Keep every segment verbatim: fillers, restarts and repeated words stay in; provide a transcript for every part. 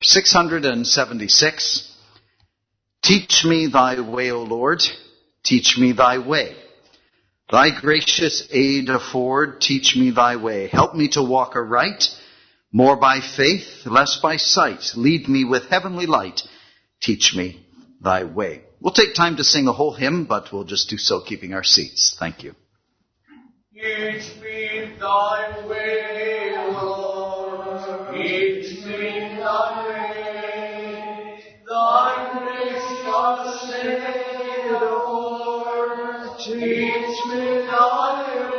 six seventy-six. Teach me thy way, O Lord, teach me thy way. Thy gracious aid afford, teach me thy way. Help me to walk aright, more by faith, less by sight. Lead me with heavenly light, teach me thy way. We'll take time to sing the whole hymn, but we'll just do so keeping our seats. Thank you. Teach me thy way, Lord, teach me thy way. Thy gracious aid afford, teach me thy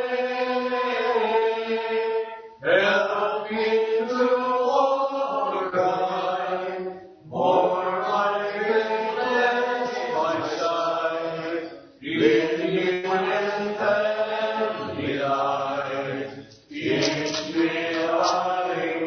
way. Help me to walk right, more by faith, less by sight. Lead me with heavenly light, teach me thy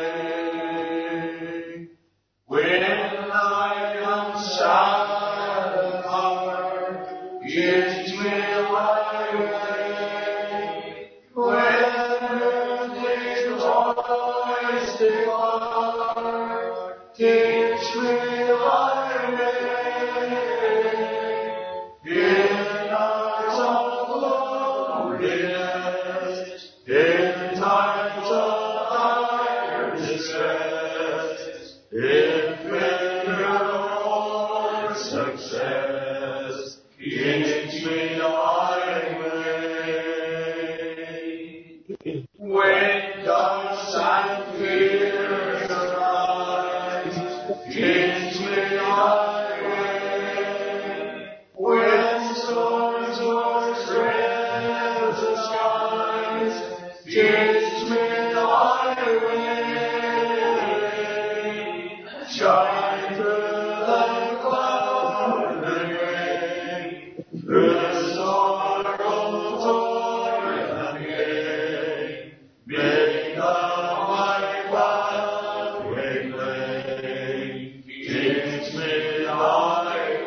way. When I am sad at heart, teach me thy way. When earthly joys depart, teach me thy way. In times of loneliness, in times of dire distress, in failure or success, teach me thy way. When doubts and fears arise, teach me thy way. When storms or strange skies, teach me thy way. Shine through the cloud and rain, through the sorrow, toil and pain. Make thou my pathway plain, teach me thy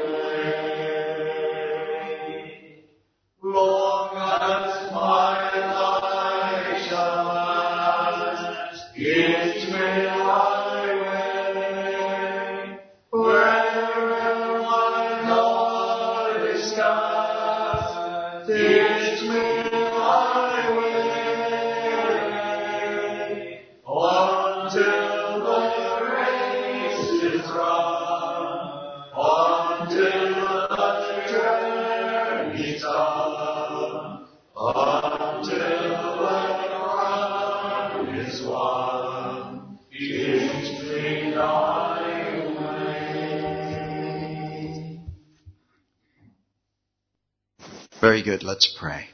way. Long as my life shall last, teach me thy way. Wherever my God is cast, teach me thy way. Until the race is run, until the journey's done, until the crown is won, teach me thy way. Very good. Let's pray.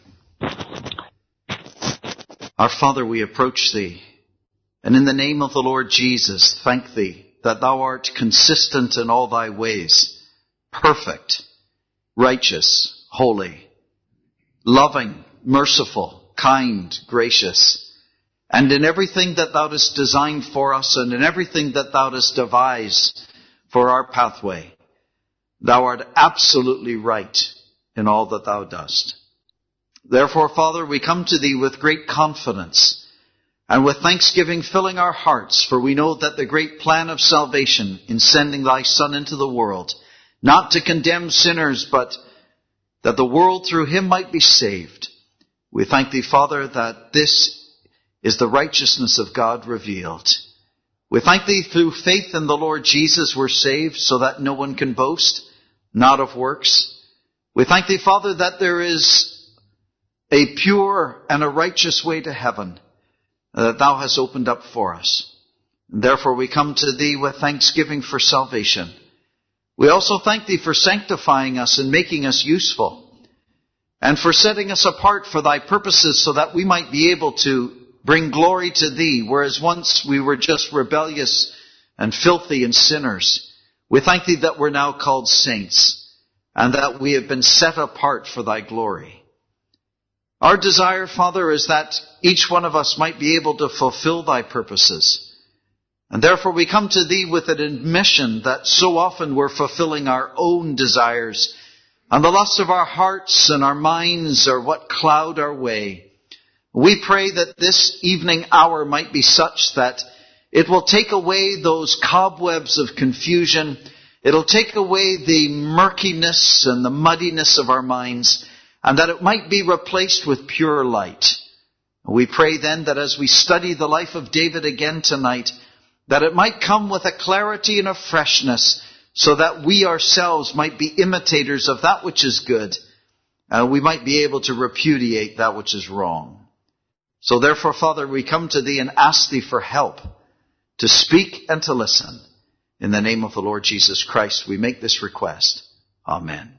Our Father, we approach thee, and in the name of the Lord Jesus, thank thee that thou art consistent in all thy ways, perfect, righteous, holy, loving, merciful, kind, gracious, and in everything that thou dost design for us and in everything that thou dost devise for our pathway, thou art absolutely right in all that thou dost. Therefore, Father, we come to thee with great confidence and with thanksgiving filling our hearts, for we know that the great plan of salvation in sending thy Son into the world, not to condemn sinners, but that the world through him might be saved. We thank thee, Father, that this is the righteousness of God revealed. We thank thee through faith in the Lord Jesus we're saved, so that no one can boast, not of works. We thank thee, Father, that there is a pure and a righteous way to heaven that thou hast opened up for us. And therefore we come to thee with thanksgiving for salvation. We also thank thee for sanctifying us and making us useful, and for setting us apart for thy purposes so that we might be able to bring glory to thee, whereas once we were just rebellious and filthy and sinners. We thank thee that we're now called saints, and that we have been set apart for thy glory. Our desire, Father, is that each one of us might be able to fulfill thy purposes. And therefore we come to thee with an admission that so often we're fulfilling our own desires, and the lusts of our hearts and our minds are what cloud our way. We pray that this evening hour might be such that It will take away those cobwebs of confusion. It'll take away the murkiness and the muddiness of our minds, and that it might be replaced with pure light. We pray then that as we study the life of David again tonight, that it might come with a clarity and a freshness, so that we ourselves might be imitators of that which is good, and we might be able to repudiate that which is wrong. So therefore, Father, we come to Thee and ask Thee for help to speak and to listen. In the name of the Lord Jesus Christ, we make this request. Amen.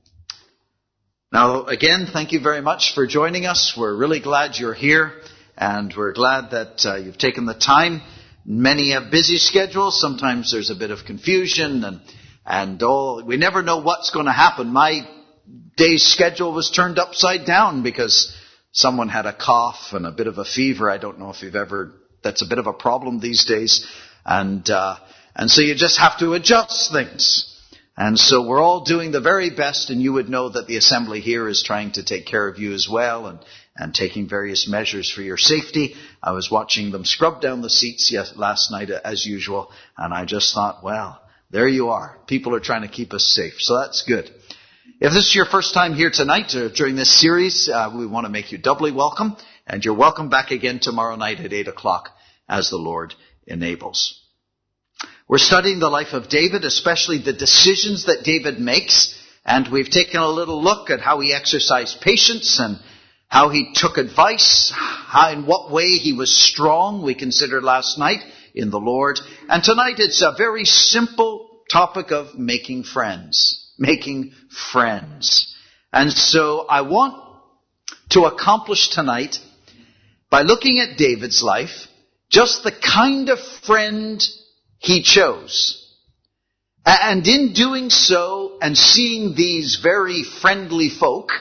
Now, again, thank you very much for joining us. We're really glad you're here, and we're glad that uh, you've taken the time. Many have busy schedules. Sometimes there's a bit of confusion, and and all, we never know what's going to happen. My day's schedule was turned upside down because someone had a cough and a bit of a fever. I don't know if you've ever, that's a bit of a problem these days. And uh, and so you just have to adjust things. And so we're all doing the very best, and you would know that the assembly here is trying to take care of you as well, and, and taking various measures for your safety. I was watching them scrub down the seats yes, last night as usual, and I just thought, well, there you are. People are trying to keep us safe, so that's good. If this is your first time here tonight or during this series, uh, we want to make you doubly welcome, and you're welcome back again tomorrow night at eight o'clock as the Lord enables. We're studying the life of David, especially the decisions that David makes, and we've taken a little look at how he exercised patience and how he took advice, how, in what way he was strong, we considered last night, in the Lord. And tonight it's a very simple topic of making friends. Making friends. And so I want to accomplish tonight, by looking at David's life, just the kind of friend he chose. And in doing so, and seeing these very friendly folk,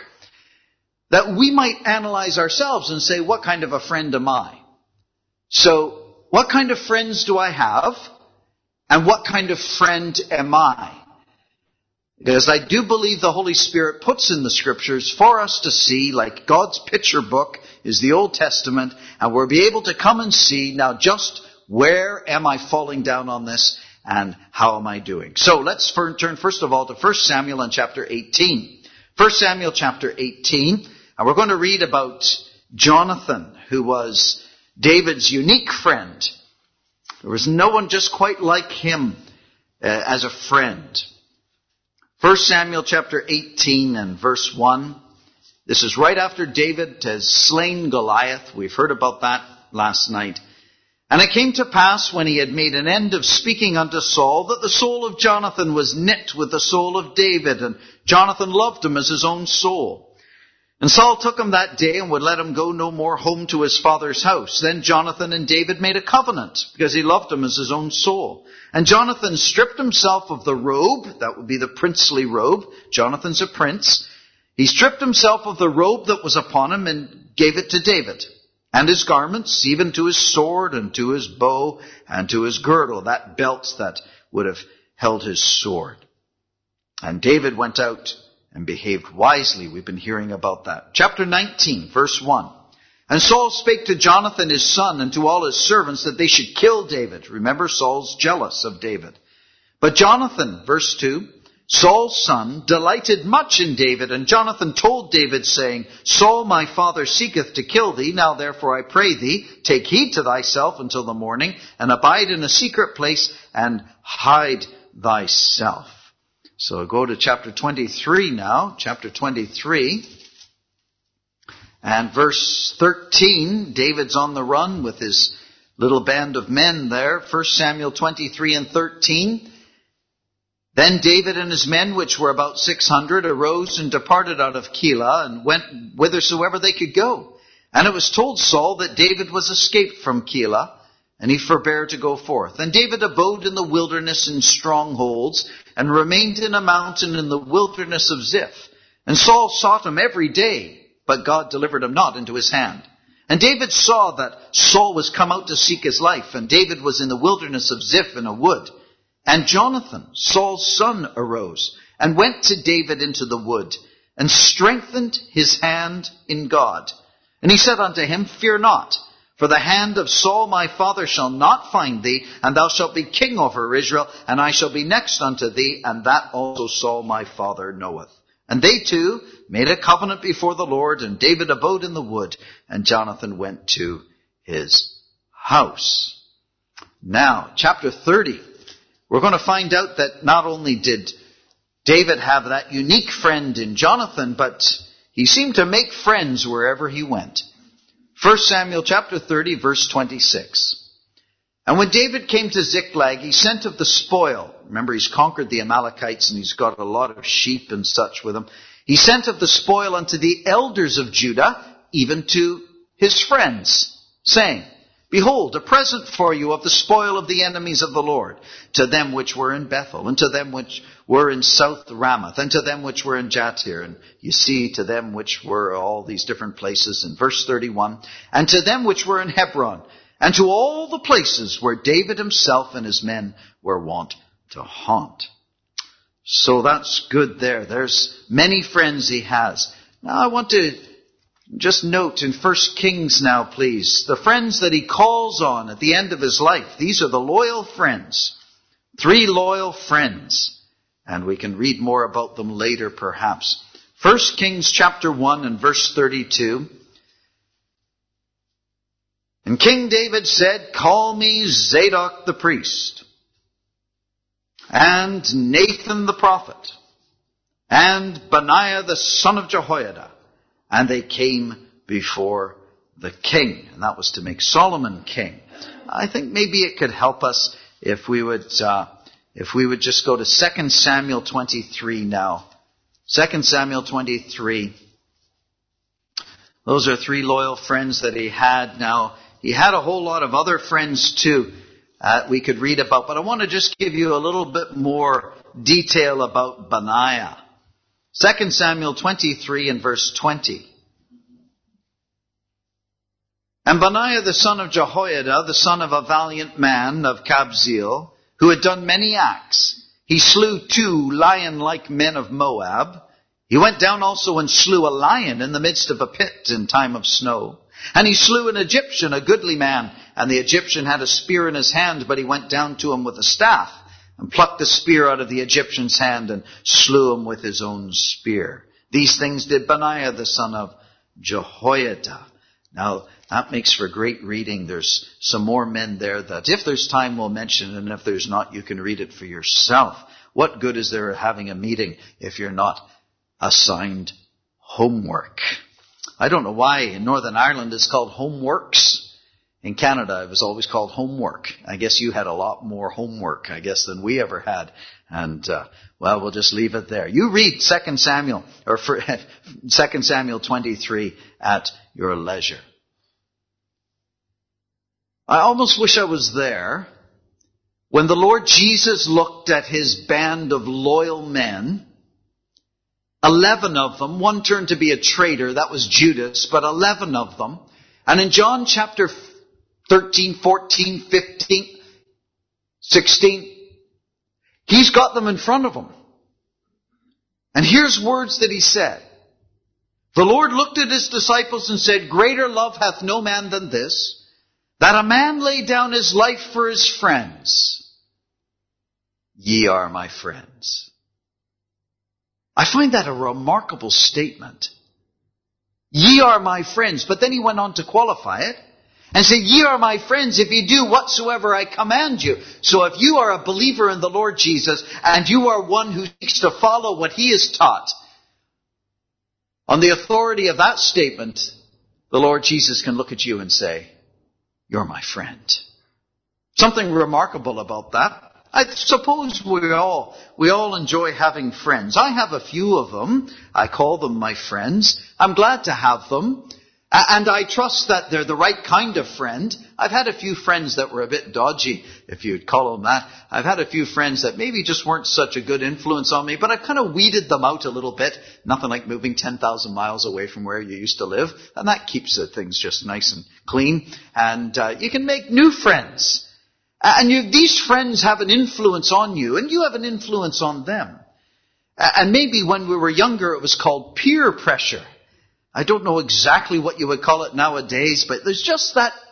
that we might analyze ourselves and say, what kind of a friend am I? So, what kind of friends do I have? And what kind of friend am I? Because I do believe the Holy Spirit puts in the Scriptures for us to see, like God's picture book is the Old Testament, and we'll be able to come and see now just where am I falling down on this, and how am I doing? So let's turn first of all to First Samuel in chapter eighteen. First Samuel chapter eighteen, and we're going to read about Jonathan, who was David's unique friend. There was no one just quite like him uh, as a friend. First Samuel chapter eighteen and verse one. This is right after David has slain Goliath. We've heard about that last night. And it came to pass, when he had made an end of speaking unto Saul, that the soul of Jonathan was knit with the soul of David, and Jonathan loved him as his own soul. And Saul took him that day and would let him go no more home to his father's house. Then Jonathan and David made a covenant, because he loved him as his own soul. And Jonathan stripped himself of the robe, that would be the princely robe. Jonathan's a prince. He stripped himself of the robe that was upon him and gave it to David. And his garments, even to his sword and to his bow and to his girdle, that belt that would have held his sword. And David went out and behaved wisely. We've been hearing about that. Chapter nineteen, verse one. And Saul spake to Jonathan his son and to all his servants that they should kill David. Remember, Saul's jealous of David. But Jonathan, verse two, Saul's son delighted much in David, and Jonathan told David, saying, Saul my father seeketh to kill thee. Now therefore I pray thee, take heed to thyself until the morning, and abide in a secret place, and hide thyself. So go to chapter twenty-three now, chapter twenty-three, and verse thirteen. David's on the run with his little band of men there. First Samuel twenty-three and thirteen. Then David and his men, which were about six hundred, arose and departed out of Keilah, and went whithersoever they could go. And it was told Saul that David was escaped from Keilah, and he forbare to go forth. And David abode in the wilderness in strongholds, and remained in a mountain in the wilderness of Ziph. And Saul sought him every day, but God delivered him not into his hand. And David saw that Saul was come out to seek his life, and David was in the wilderness of Ziph in a wood. And Jonathan, Saul's son, arose, and went to David into the wood, and strengthened his hand in God. And he said unto him, Fear not, For the hand of Saul my father shall not find thee, and thou shalt be king over Israel, and I shall be next unto thee, and that also Saul my father knoweth. And they two made a covenant before the Lord, and David abode in the wood, and Jonathan went to his house. Now, chapter thirty, we're going to find out that not only did David have that unique friend in Jonathan, but he seemed to make friends wherever he went. First Samuel chapter thirty, verse twenty-six. And when David came to Ziklag, he sent of the spoil. Remember, he's conquered the Amalekites and he's got a lot of sheep and such with him. He sent of the spoil unto the elders of Judah, even to his friends, saying, Behold, a present for you of the spoil of the enemies of the Lord, to them which were in Bethel, and to them which were in South Ramoth, and to them which were in Jatir. And you see, to them which were all these different places in verse thirty-one, and to them which were in Hebron, and to all the places where David himself and his men were wont to haunt. So that's good there. There's many friends he has. Now I want to just note in First Kings now, please, the friends that he calls on at the end of his life. These are the loyal friends. Three loyal friends. And we can read more about them later, perhaps. First Kings chapter one and verse thirty-two. And King David said, Call me Zadok the priest, and Nathan the prophet, and Benaiah the son of Jehoiada. And they came before the king. And that was to make Solomon king. I think maybe it could help us if we would, uh, if we would just go to Second Samuel twenty-three now. Second Samuel twenty-three. Those are three loyal friends that he had. Now, he had a whole lot of other friends too, uh, we could read about. But I want to just give you a little bit more detail about Benaiah. Second Samuel twenty-three and verse twenty. And Benaiah the son of Jehoiada, the son of a valiant man of Kabzeel, who had done many acts, he slew two lion-like men of Moab. He went down also and slew a lion in the midst of a pit in time of snow. And he slew an Egyptian, a goodly man, and the Egyptian had a spear in his hand, but he went down to him with a staff, and plucked the spear out of the Egyptian's hand and slew him with his own spear. These things did Benaiah the son of Jehoiada. Now, that makes for great reading. There's some more men there that if there's time we'll mention, and if there's not, you can read it for yourself. What good is there having a meeting if you're not assigned homework? I don't know why in Northern Ireland it's called homeworks. In Canada, it was always called homework. I guess you had a lot more homework, I guess, than we ever had. And, uh, well, we'll just leave it there. You read Second Samuel, or Second Samuel twenty-three at your leisure. I almost wish I was there when the Lord Jesus looked at his band of loyal men. Eleven of them, one turned to be a traitor, that was Judas, but eleven of them. And in John chapter thirteen, fourteen, fifteen, sixteen. He's got them in front of him. And here's words that he said. The Lord looked at his disciples and said, Greater love hath no man than this, that a man lay down his life for his friends. Ye are my friends. I find that a remarkable statement. Ye are my friends. But then he went on to qualify it and said, Ye are my friends if you do whatsoever I command you. So if you are a believer in the Lord Jesus and you are one who seeks to follow what he has taught, on the authority of that statement, the Lord Jesus can look at you and say, You're my friend. Something remarkable about that. I suppose we all, we all enjoy having friends. I have a few of them. I call them my friends. I'm glad to have them. And I trust that they're the right kind of friend. I've had a few friends that were a bit dodgy, if you'd call them that. I've had a few friends that maybe just weren't such a good influence on me, but I've kind of weeded them out a little bit. Nothing like moving ten thousand miles away from where you used to live. And that keeps things just nice and clean. And uh, you can make new friends. And you, these friends have an influence on you, and you have an influence on them. And maybe when we were younger, it was called peer pressure. I don't know exactly what you would call it nowadays, but there's just that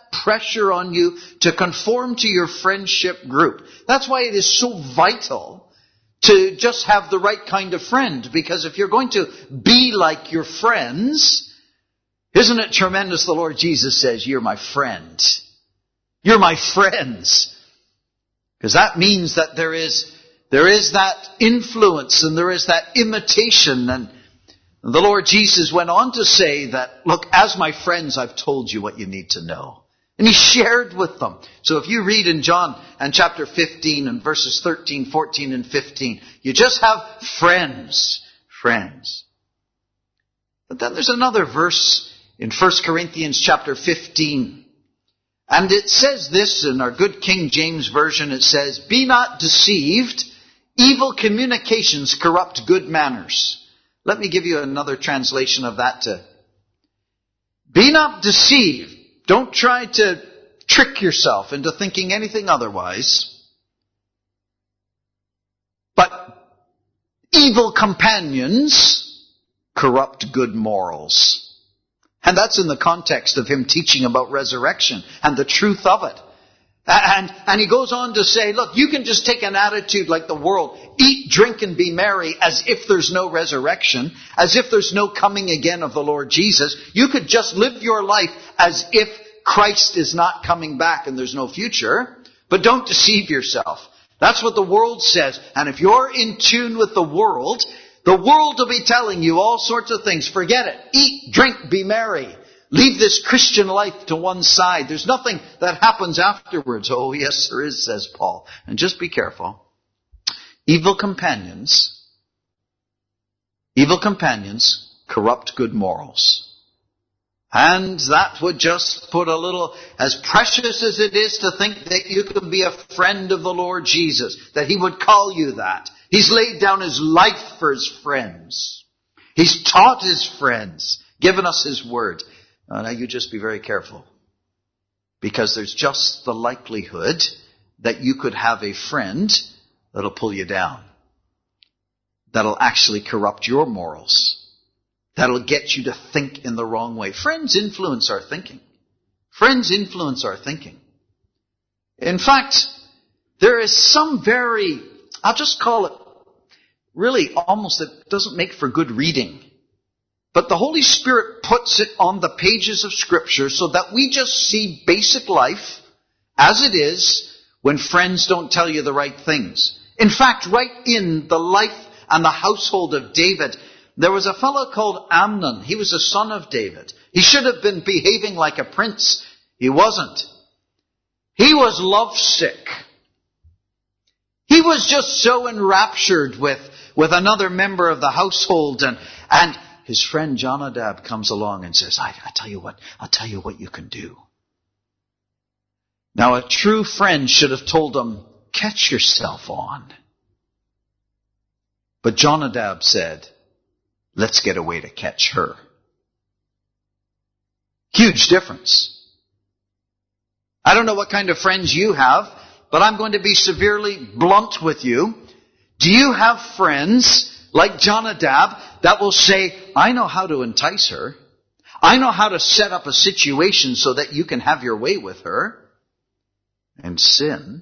pressure on you to conform to your friendship group. That's why it is so vital to just have the right kind of friend. Because if you're going to be like your friends, isn't it tremendous? The Lord Jesus says, you're my friend. You're my friends. Because that means that there is, there is that influence and there is that imitation. And the Lord Jesus went on to say that, look, as my friends, I've told you what you need to know. And He shared with them. So if you read in John and chapter fifteen and verses thirteen, fourteen, and fifteen, you just have friends. Friends. But then there's another verse in First Corinthians chapter fifteen. And it says this in our good King James Version. It says, be not deceived. Evil communications corrupt good manners. Let me give you another translation of that too. Be not deceived. Don't try to trick yourself into thinking anything otherwise. But evil companions corrupt good morals. And that's in the context of Him teaching about resurrection and the truth of it. And, and He goes on to say, look, you can just take an attitude like the world. Eat, drink, and be merry as if there's no resurrection, as if there's no coming again of the Lord Jesus. You could just live your life as if Christ is not coming back and there's no future. But don't deceive yourself. That's what the world says. And if you're in tune with the world, the world will be telling you all sorts of things. Forget it. Eat, drink, be merry. Leave this Christian life to one side. There's nothing that happens afterwards. Oh, yes, there is, says Paul. And just be careful. Evil companions, evil companions corrupt good morals. And that would just put a little, as precious as it is to think that you can be a friend of the Lord Jesus, that He would call you that. He's laid down His life for His friends. He's taught His friends, given us His word. Uh, now you just be very careful. Because there's just the likelihood that you could have a friend that'll pull you down. That'll actually corrupt your morals. That'll get you to think in the wrong way. Friends influence our thinking. Friends influence our thinking. In fact, there is some very, I'll just call it, really almost, it doesn't make for good reading. But the Holy Spirit puts it on the pages of Scripture so that we just see basic life as it is when friends don't tell you the right things. In fact, right in the life and the household of David, there was a fellow called Amnon. He was a son of David. He should have been behaving like a prince. He wasn't. He was lovesick. He was just so enraptured with, with another member of the household. And, and his friend Jonadab comes along and says, I, I tell you what, I'll tell you what you can do. Now, a true friend should have told him, catch yourself on. But Jonadab said, let's get away to catch her. Huge difference. I don't know what kind of friends you have, but I'm going to be severely blunt with you. Do you have friends like Jonadab that will say, I know how to entice her. I know how to set up a situation so that you can have your way with her and sin?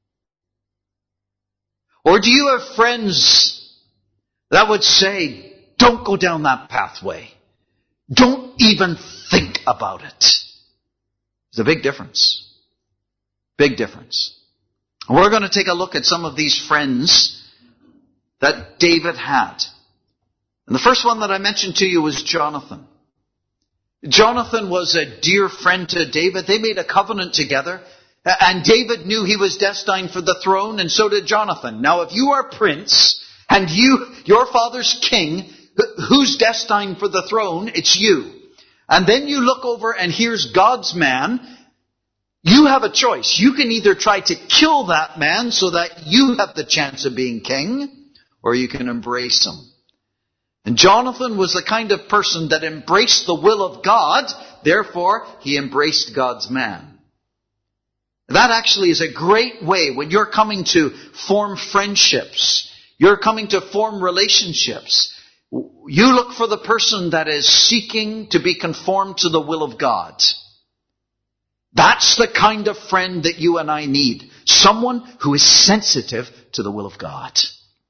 Or do you have friends that would say, don't go down that pathway. Don't even think about it. There's a big difference. Big difference. We're going to take a look at some of these friends that David had. And the first one that I mentioned to you was Jonathan. Jonathan was a dear friend to David. They made a covenant together. And David knew he was destined for the throne, and so did Jonathan. Now, if you are prince, and you, your father's king, who's destined for the throne? It's you. And then you look over and here's God's man. You have a choice. You can either try to kill that man so that you have the chance of being king, or you can embrace him. And Jonathan was the kind of person that embraced the will of God. Therefore, he embraced God's man. That actually is a great way when you're coming to form friendships. You're coming to form relationships. You look for the person that is seeking to be conformed to the will of God. That's the kind of friend that you and I need. Someone who is sensitive to the will of God.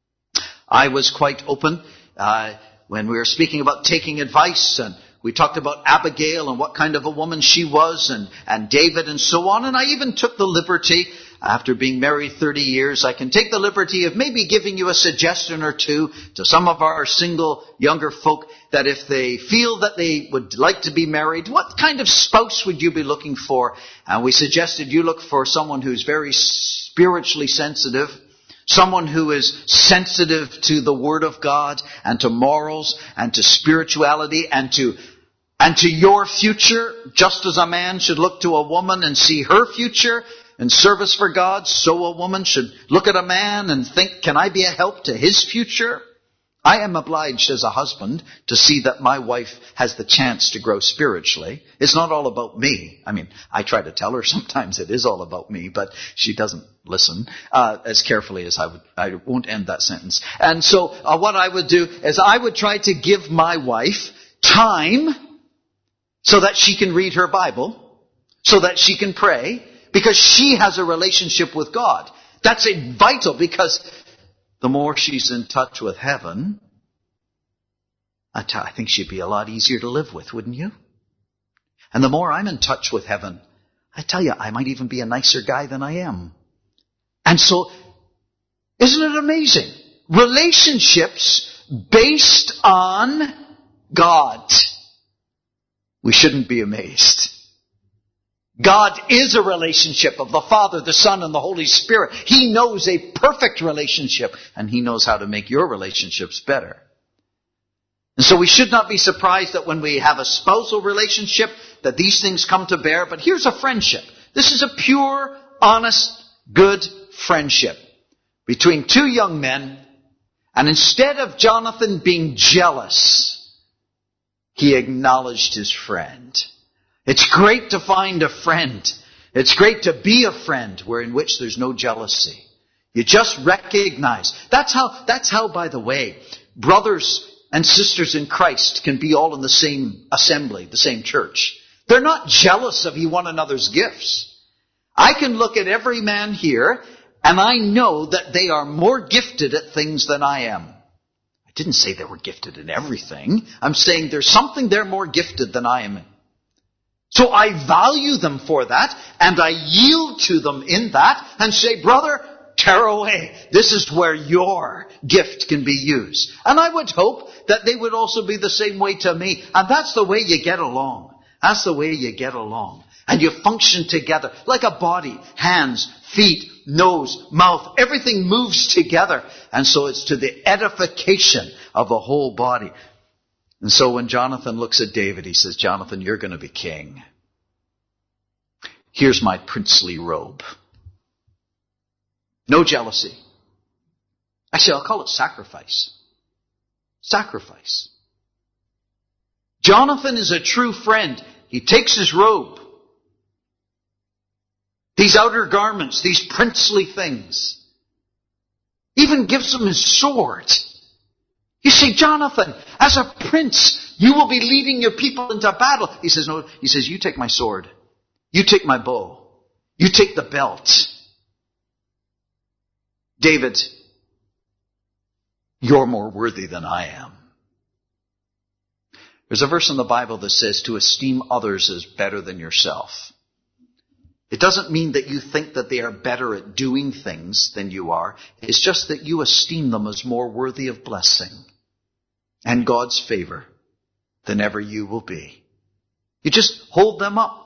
I was quite open uh, when we were speaking about taking advice, and we talked about Abigail and what kind of a woman she was, and, and David and so on. And I even took the liberty, after being married thirty years, I can take the liberty of maybe giving you a suggestion or two to some of our single younger folk, that if they feel that they would like to be married, what kind of spouse would you be looking for? And we suggested you look for someone who's very spiritually sensitive, someone who is sensitive to the Word of God and to morals and to spirituality and to and to your future, just as a man should look to a woman and see her future in service for God, so a woman should look at a man and think, can I be a help to his future? I am obliged as a husband to see that my wife has the chance to grow spiritually. It's not all about me. I mean, I try to tell her sometimes it is all about me, but she doesn't listen uh, as carefully as I would. I won't end that sentence. And so uh, what I would do is I would try to give my wife time so that she can read her Bible, so that she can pray, because she has a relationship with God. That's a vital, because the more she's in touch with heaven, I, t- I think she'd be a lot easier to live with, wouldn't you? And the more I'm in touch with heaven, I tell you, I might even be a nicer guy than I am. And so, isn't it amazing? Relationships based on God. We shouldn't be amazed. God is a relationship of the Father, the Son, and the Holy Spirit. He knows a perfect relationship, and He knows how to make your relationships better. And so we should not be surprised that when we have a spousal relationship, that these things come to bear. But here's a friendship. This is a pure, honest, good friendship between two young men. And instead of Jonathan being jealous, he acknowledged his friend. It's great to find a friend. It's great to be a friend where in which there's no jealousy. You just recognize. That's how, that's how, by the way, brothers and sisters in Christ can be all in the same assembly, the same church. They're not jealous of one another's gifts. I can look at every man here and I know that they are more gifted at things than I am. I didn't say they were gifted in everything. I'm saying there's something they're more gifted than I am in. So I value them for that, and I yield to them in that, and say, brother, tear away. This is where your gift can be used. And I would hope that they would also be the same way to me. And that's the way you get along. That's the way you get along. And you function together like a body, hands, feet, nose, mouth. Everything moves together. And so it's to the edification of the whole body. And so when Jonathan looks at David, he says, Jonathan, you're going to be king. Here's my princely robe. No jealousy. Actually, I'll call it sacrifice. Sacrifice. Jonathan is a true friend. He takes his robe, these outer garments, these princely things. Even gives him his sword. You say, Jonathan, as a prince, you will be leading your people into battle. He says, no, he says, you take my sword. You take my bow. You take the belt. David, you're more worthy than I am. There's a verse in the Bible that says to esteem others as better than yourself. It doesn't mean that you think that they are better at doing things than you are. It's just that you esteem them as more worthy of blessing and God's favor than ever you will be. You just hold them up.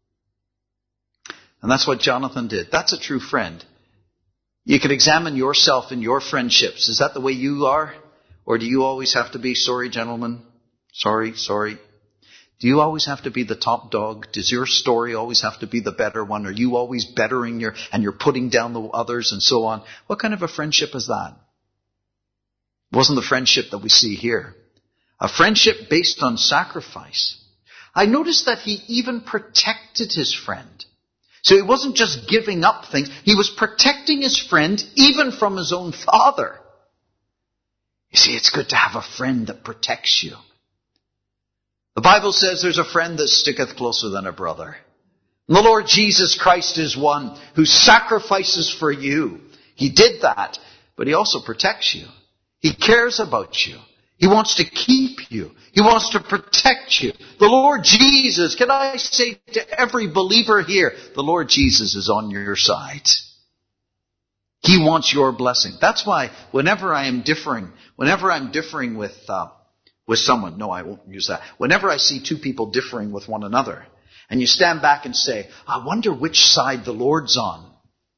And that's what Jonathan did. That's a true friend. You can examine yourself in your friendships. Is that the way you are? Or do you always have to be, sorry, gentlemen? Sorry, sorry. Do you always have to be the top dog? Does your story always have to be the better one? Are you always bettering your, and you're putting down the others and so on? What kind of a friendship is that? It wasn't the friendship that we see here. A friendship based on sacrifice. I noticed that he even protected his friend. So he wasn't just giving up things. He was protecting his friend even from his own father. You see, it's good to have a friend that protects you. The Bible says there's a friend that sticketh closer than a brother. And the Lord Jesus Christ is one who sacrifices for you. He did that, but He also protects you. He cares about you. He wants to keep you. He wants to protect you. The Lord Jesus, can I say to every believer here, the Lord Jesus is on your side. He wants your blessing. That's why whenever I am differing, whenever I'm differing with uh, with someone, no, I won't use that. Whenever I see two people differing with one another, and you stand back and say, I wonder which side the Lord's on.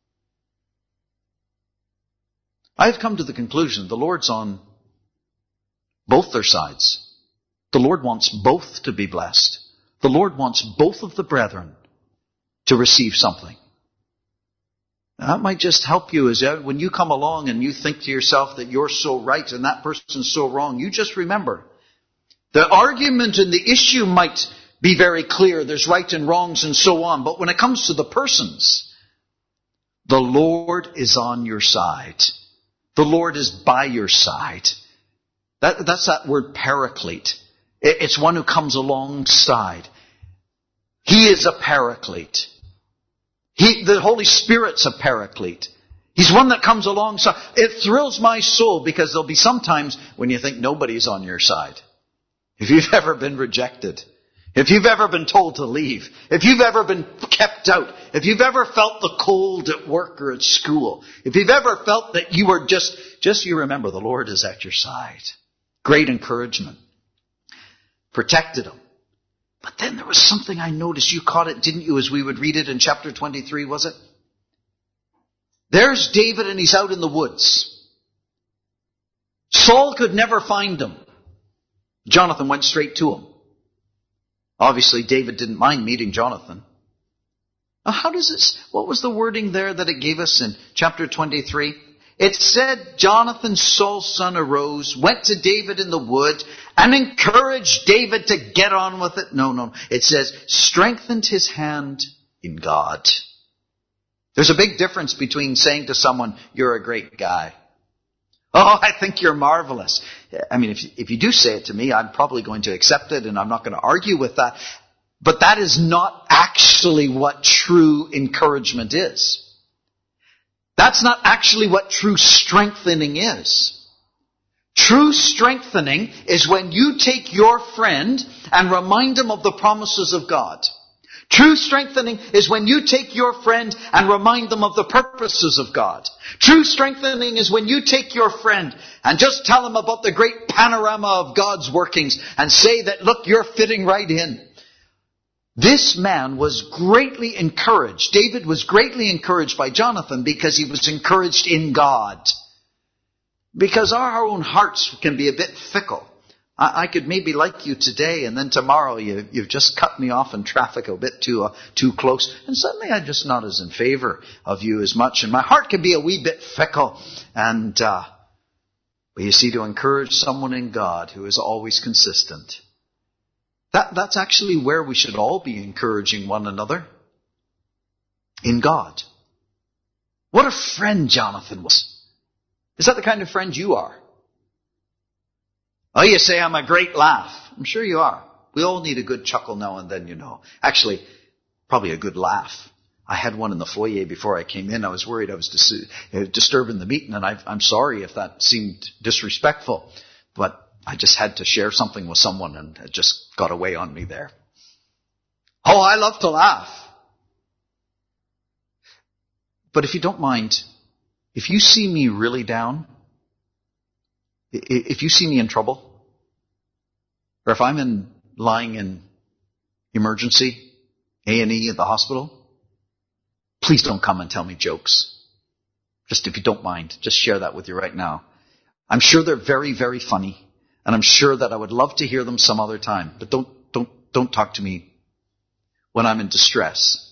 I've come to the conclusion the Lord's on both their sides. The Lord wants both to be blessed. The Lord wants both of the brethren to receive something. That might just help you as when you come along and you think to yourself that you're so right and that person's so wrong. You just remember, the argument and the issue might be very clear. There's right and wrongs and so on. But when it comes to the persons, the Lord is on your side. The Lord is by your side. That, that's that word paraclete. It's one who comes alongside. He is a paraclete. He, the Holy Spirit's a paraclete. He's one that comes alongside. It thrills my soul because there'll be some times when you think nobody's on your side. If you've ever been rejected, if you've ever been told to leave, if you've ever been kept out, if you've ever felt the cold at work or at school, if you've ever felt that you were just, just you remember the Lord is at your side. Great encouragement. Protected him. But then there was something I noticed. You caught it, didn't you, as we would read it in chapter twenty-three, was it? There's David and he's out in the woods. Saul could never find him. Jonathan went straight to him. Obviously, David didn't mind meeting Jonathan. Now, how does this, what was the wording there that it gave us in chapter twenty-three? It said, Jonathan, Saul's son, arose, went to David in the wood, and encouraged David to get on with it. No, no. It says, strengthened his hand in God. There's a big difference between saying to someone, you're a great guy. Oh, I think you're marvelous. I mean, if you, if you do say it to me, I'm probably going to accept it, and I'm not going to argue with that. But that is not actually what true encouragement is. That's not actually what true strengthening is. True strengthening is when you take your friend and remind him of the promises of God. True strengthening is when you take your friend and remind them of the purposes of God. True strengthening is when you take your friend and just tell him about the great panorama of God's workings and say that, look, you're fitting right in. This man was greatly encouraged. David was greatly encouraged by Jonathan because he was encouraged in God. Because our own hearts can be a bit fickle. I, I could maybe like you today, and then tomorrow you, you've just cut me off in traffic a bit too uh, too close, and suddenly I'm just not as in favor of you as much, and my heart can be a wee bit fickle. And uh, but you see, to encourage someone in God who is always consistent, That, that's actually where we should all be encouraging one another. In God. What a friend Jonathan was. Is that the kind of friend you are? Oh, you say I'm a great laugh. I'm sure you are. We all need a good chuckle now and then, you know. Actually, probably a good laugh. I had one in the foyer before I came in. I was worried I was dis- disturbing the meeting, and I, I'm sorry if that seemed disrespectful. But I just had to share something with someone, and it just got away on me there. Oh, I love to laugh. But if you don't mind, if you see me really down, if you see me in trouble, or if I'm in lying in emergency, A and E at the hospital, please don't come and tell me jokes. Just if you don't mind, just share that with you right now. I'm sure they're very, very funny. And I'm sure that I would love to hear them some other time. But don't, don't, don't talk to me when I'm in distress.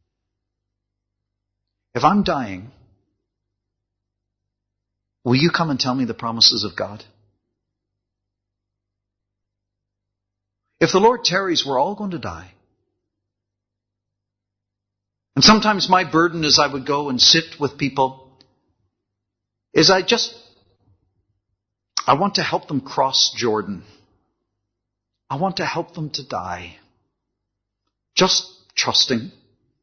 If I'm dying, will you come and tell me the promises of God? If the Lord tarries, we're all going to die. And sometimes my burden as I would go and sit with people is I just I want to help them cross Jordan. I want to help them to die. Just trusting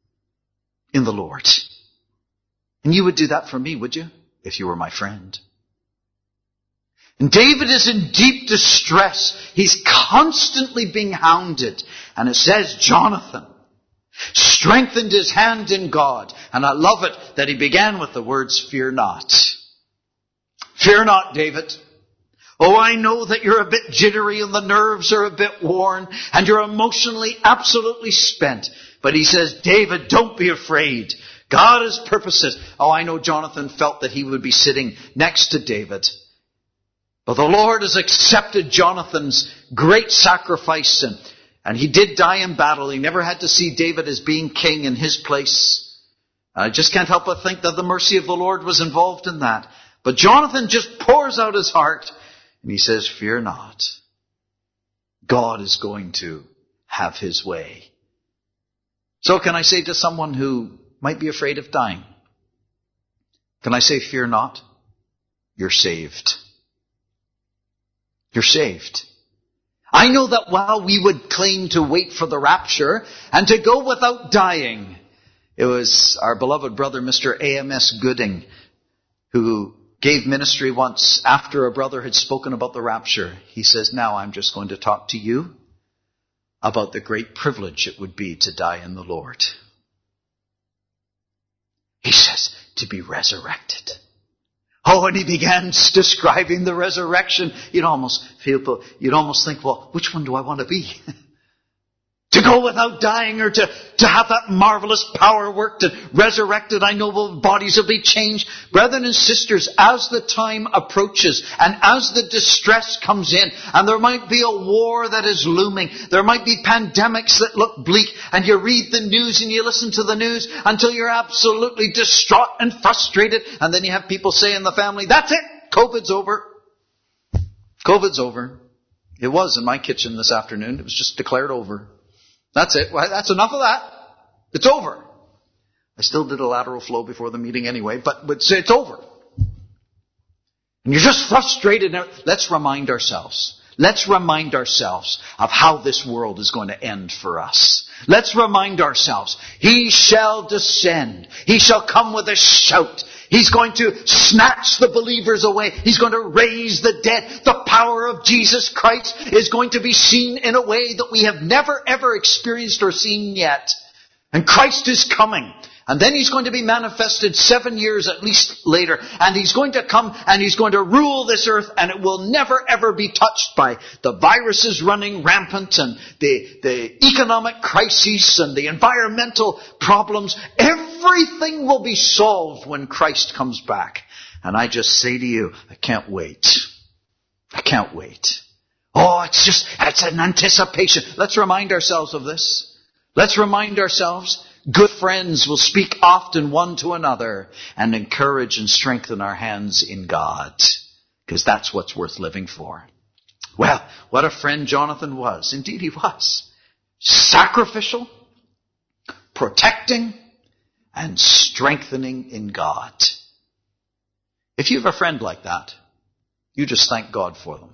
in the Lord. And you would do that for me, would you? If you were my friend. And David is in deep distress. He's constantly being hounded. And it says Jonathan strengthened his hand in God. And I love it that he began with the words, fear not. Fear not, David. Oh, I know that you're a bit jittery and the nerves are a bit worn and you're emotionally absolutely spent. But he says, David, don't be afraid. God has purposes. Oh, I know Jonathan felt that he would be sitting next to David. But the Lord has accepted Jonathan's great sacrifice, and, and he did die in battle. He never had to see David as being king in his place. I just can't help but think that the mercy of the Lord was involved in that. But Jonathan just pours out his heart, and he says, fear not. God is going to have his way. So can I say to someone who might be afraid of dying, can I say, fear not? You're saved. You're saved. I know that while we would claim to wait for the rapture and to go without dying, it was our beloved brother, Mister A M S Gooding, who gave ministry once after a brother had spoken about the rapture. He says, now I'm just going to talk to you about the great privilege it would be to die in the Lord. He says, to be resurrected. Oh, and he began describing the resurrection. You'd almost feel, you'd almost think, well, which one do I want to be? To go without dying, or to, to have that marvelous power worked and resurrected, I know bodies will be changed. Brethren and sisters, as the time approaches and as the distress comes in, and there might be a war that is looming, there might be pandemics that look bleak, and you read the news and you listen to the news until you're absolutely distraught and frustrated, and then you have people say in the family, that's it, COVID's over. COVID's over. It was in my kitchen this afternoon. It was just declared over. That's it. Well, that's enough of that. It's over. I still did a lateral flow before the meeting anyway, but, but it's over. And you're just frustrated. Let's remind ourselves. Let's remind ourselves of how this world is going to end for us. Let's remind ourselves. He shall descend. He shall come with a shout. He's going to snatch the believers away. He's going to raise the dead. The power of Jesus Christ is going to be seen in a way that we have never ever experienced or seen yet. And Christ is coming. And then he's going to be manifested seven years at least later. And he's going to come and he's going to rule this earth, and it will never ever be touched by the viruses running rampant and the, the economic crises and the environmental problems. Everything will be solved when Christ comes back. And I just say to you, I can't wait. I can't wait. Oh, it's just, it's an anticipation. Let's remind ourselves of this. Let's remind ourselves. Good friends will speak often one to another and encourage and strengthen our hands in God, because that's what's worth living for. Well, what a friend Jonathan was. Indeed he was. Sacrificial, protecting, and strengthening in God. If you have a friend like that, you just thank God for them.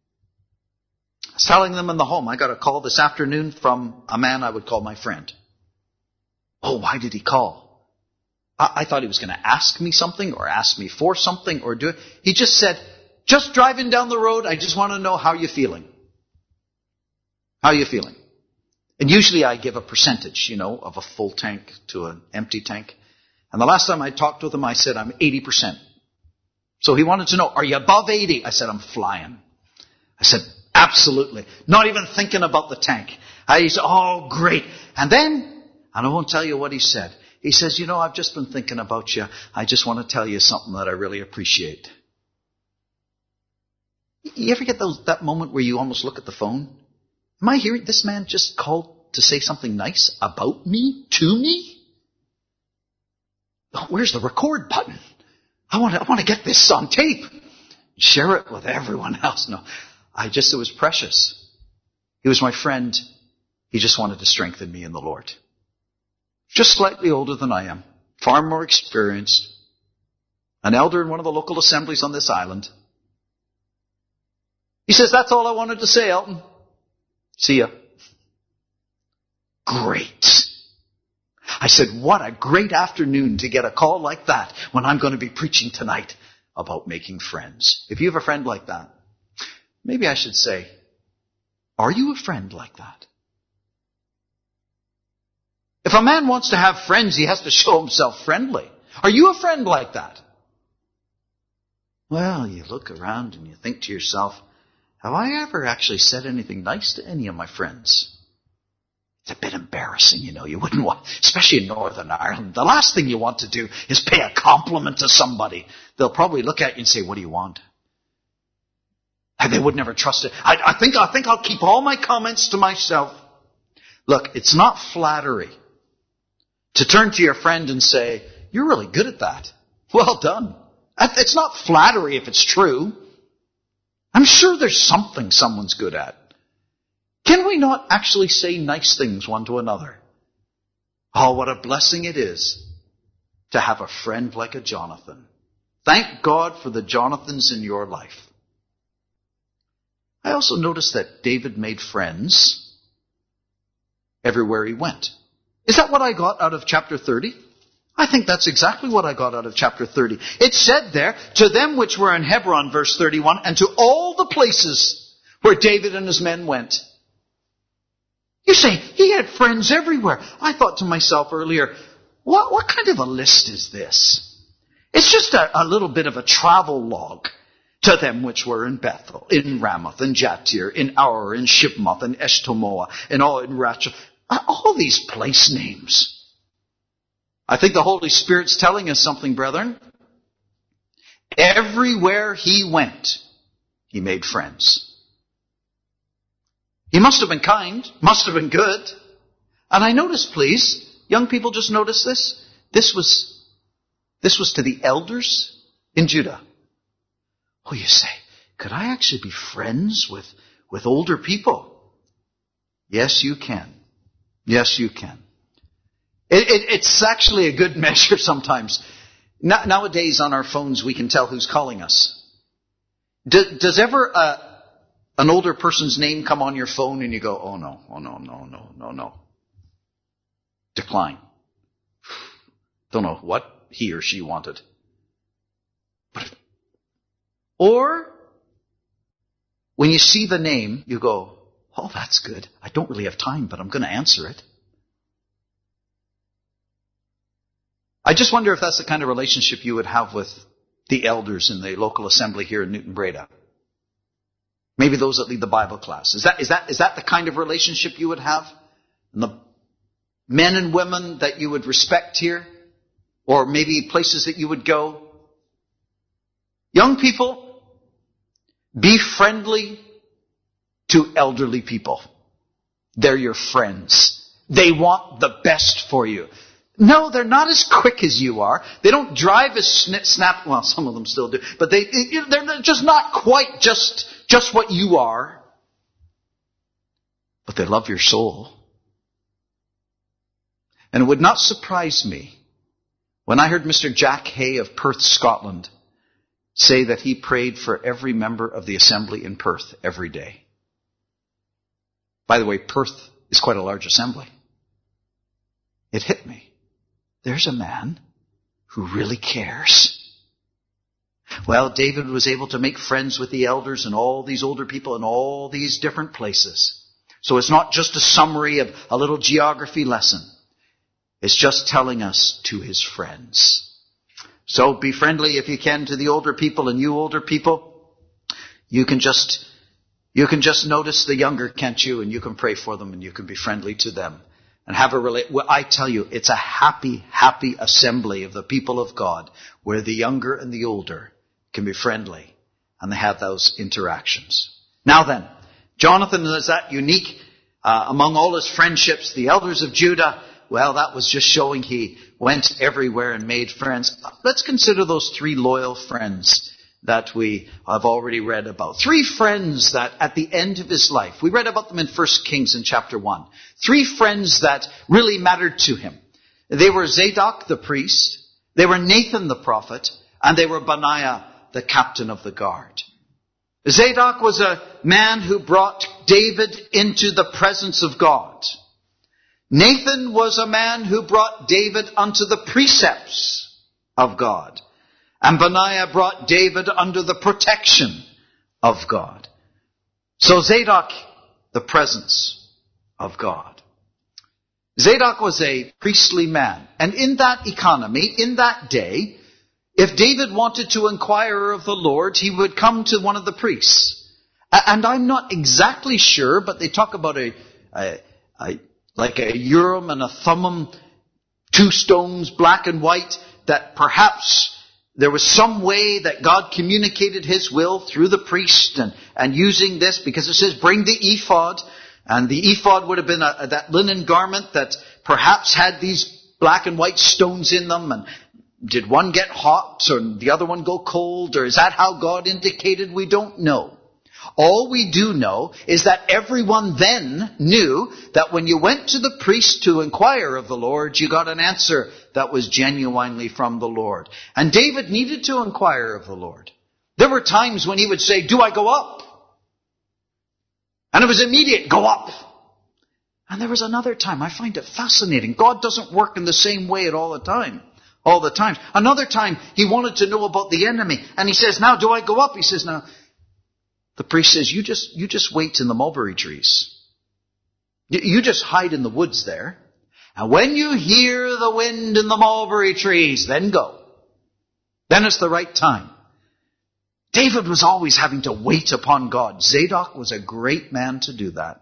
I was telling them in the home, I got a call this afternoon from a man I would call my friend. Oh, why did he call? I, I thought he was going to ask me something or ask me for something or do it. He just said, just driving down the road, I just want to know how you're feeling. How are you feeling? And usually I give a percentage, you know, of a full tank to an empty tank. And the last time I talked with him, I said, I'm eighty percent. So he wanted to know, are you above eighty? I said, I'm flying. I said, absolutely. Not even thinking about the tank. I said, oh, great. And then, and I won't tell you what he said. He says, you know, I've just been thinking about you. I just want to tell you something that I really appreciate. You ever get those, that moment where you almost look at the phone? Am I hearing this man just called to say something nice about me, to me? Oh, where's the record button? I want to, I want to get this on tape. Share it with everyone else. No, I just, it was precious. He was my friend. He just wanted to strengthen me in the Lord. Just slightly older than I am. Far more experienced. An elder in one of the local assemblies on this island. He says, that's all I wanted to say, Elton. See ya. Great. I said, what a great afternoon to get a call like that when I'm going to be preaching tonight about making friends. If you have a friend like that, maybe I should say, are you a friend like that? If a man wants to have friends, he has to show himself friendly. Are you a friend like that? Well, you look around and you think to yourself, have I ever actually said anything nice to any of my friends? It's a bit embarrassing, you know. You wouldn't want, especially in Northern Ireland. The last thing you want to do is pay a compliment to somebody. They'll probably look at you and say, what do you want? And they would never trust it. I, I think, I think I'll keep all my comments to myself. Look, it's not flattery to turn to your friend and say, you're really good at that. Well done. It's not flattery if it's true. I'm sure there's something someone's good at. Can we not actually say nice things one to another? Oh, what a blessing it is to have a friend like a Jonathan. Thank God for the Jonathans in your life. I also noticed that David made friends everywhere he went. Is that what I got out of chapter thirty? I think that's exactly what I got out of chapter thirty. It said there, to them which were in Hebron, verse thirty-one, and to all the places where David and his men went. You say, he had friends everywhere. I thought to myself earlier, what, what kind of a list is this? It's just a, a little bit of a travel log. To them which were in Bethel, in Ramoth, in Jattir, in Aur, in Shibmoth, in Eshtemoa, and all in Rachel. All these place names. I think the Holy Spirit's telling us something, brethren. Everywhere he went, he made friends. He must have been kind, must have been good. And I notice, please, young people, just notice this. This was, this was to the elders in Judah. Oh, you say, could I actually be friends with, with older people? Yes, you can. Yes, you can. It, it, it's actually a good measure sometimes. No, nowadays on our phones we can tell who's calling us. Do, does ever uh, an older person's name come on your phone and you go, oh no, oh no, no, no, no, no. Decline. Don't know what he or she wanted. But Or, when you see the name, you go, oh, that's good. I don't really have time, but I'm going to answer it. I just wonder if that's the kind of relationship you would have with the elders in the local assembly here in Newton Breda. Maybe those that lead the Bible class. Is that, is that, is that the kind of relationship you would have? And the men and women that you would respect here? Or maybe places that you would go? Young people, be friendly to elderly people. They're your friends. They want the best for you. No, they're not as quick as you are. They don't drive as snap. Well, some of them still do. But they, they're just not quite just, just what you are. But they love your soul. And it would not surprise me when I heard Mister Jack Hay of Perth, Scotland, say that he prayed for every member of the assembly in Perth every day. By the way, Perth is quite a large assembly. It hit me. There's a man who really cares. Well, David was able to make friends with the elders and all these older people in all these different places. So it's not just a summary of a little geography lesson. It's just telling us to his friends. So be friendly if you can to the older people, and you older people, you can just, you can just notice the younger, can't you? And you can pray for them and you can be friendly to them. And have a relate. Well, I tell you, it's a happy, happy assembly of the people of God where the younger and the older can be friendly and they have those interactions. Now then, Jonathan is that unique uh, among all his friendships. The elders of Judah, well, that was just showing he went everywhere and made friends. Let's consider those three loyal friends that we have already read about. Three friends that at the end of his life, we read about them in First Kings in chapter one. Three friends that really mattered to him. They were Zadok the priest, they were Nathan the prophet, and they were Benaiah the captain of the guard. Zadok was a man who brought David into the presence of God. Nathan was a man who brought David unto the precepts of God. And Benaiah brought David under the protection of God. So Zadok, the presence of God. Zadok was a priestly man. And in that economy, in that day, if David wanted to inquire of the Lord, he would come to one of the priests. And I'm not exactly sure, but they talk about a, a, a like a Urim and a Thummim, two stones, black and white, that perhaps there was some way that God communicated his will through the priest and, and using this, because it says, bring the ephod. And the ephod would have been a, that linen garment that perhaps had these black and white stones in them. And did one get hot or the other one go cold? Or is that how God indicated? We don't know. All we do know is that everyone then knew that when you went to the priest to inquire of the Lord, you got an answer that was genuinely from the Lord. And David needed to inquire of the Lord. There were times when he would say, do I go up? And it was immediate, go up. And there was another time, I find it fascinating. God doesn't work in the same way at all the time. All the time. Another time, he wanted to know about the enemy. And he says, now do I go up? He says, now, the priest says, you just, you just wait in the mulberry trees. You, you just hide in the woods there. And when you hear the wind in the mulberry trees, then go. Then it's the right time. David was always having to wait upon God. Zadok was a great man to do that.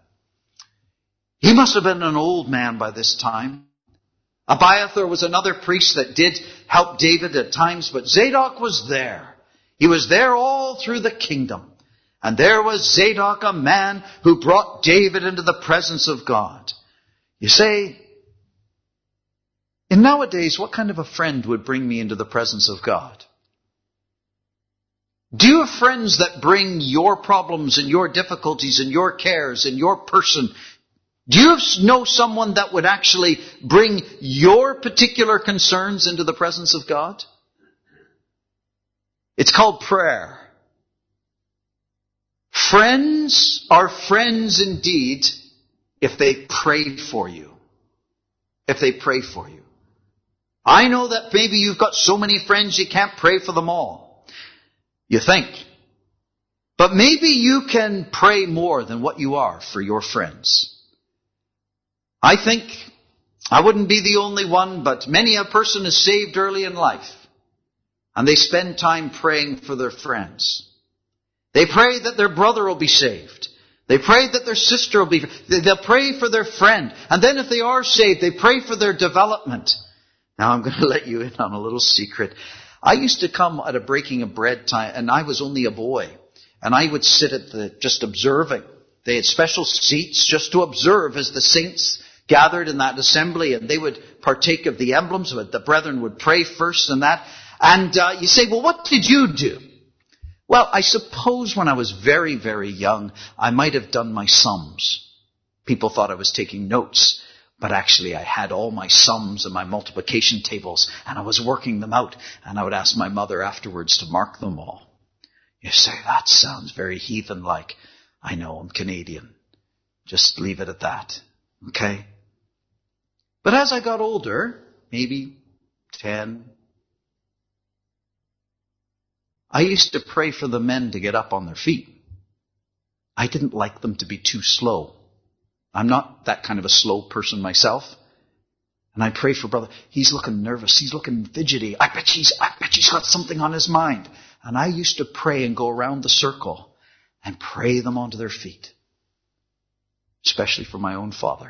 He must have been an old man by this time. Abiathar was another priest that did help David at times, but Zadok was there. He was there all through the kingdom. And there was Zadok, a man who brought David into the presence of God. You say, in nowadays, what kind of a friend would bring me into the presence of God? Do you have friends that bring your problems and your difficulties and your cares and your person? Do you know someone that would actually bring your particular concerns into the presence of God? It's called prayer. Friends are friends indeed if they pray for you. If they pray for you. I know that maybe you've got so many friends you can't pray for them all. You think. But maybe you can pray more than what you are for your friends. I think I wouldn't be the only one, but many a person is saved early in life. And they spend time praying for their friends. They pray that their brother will be saved. They pray that their sister will be, they'll pray for their friend. And then if they are saved, they pray for their development. Now I'm going to let you in on a little secret. I used to come at a breaking of bread time, and I was only a boy. And I would sit at the, just observing. They had special seats just to observe as the saints gathered in that assembly, and they would partake of the emblems. But the brethren would pray first and that. And uh, you say, well, what did you do? Well, I suppose when I was very, very young, I might have done my sums. People thought I was taking notes, but actually I had all my sums and my multiplication tables, and I was working them out, and I would ask my mother afterwards to mark them all. You say, that sounds very heathen-like. I know, I'm Canadian. Just leave it at that, okay? But as I got older, maybe ten, I used to pray for the men to get up on their feet. I didn't like them to be too slow. I'm not that kind of a slow person myself. And I pray for brother. He's looking nervous. He's looking fidgety. I bet he's, I bet he's got something on his mind. And I used to pray and go around the circle and pray them onto their feet. Especially for my own father.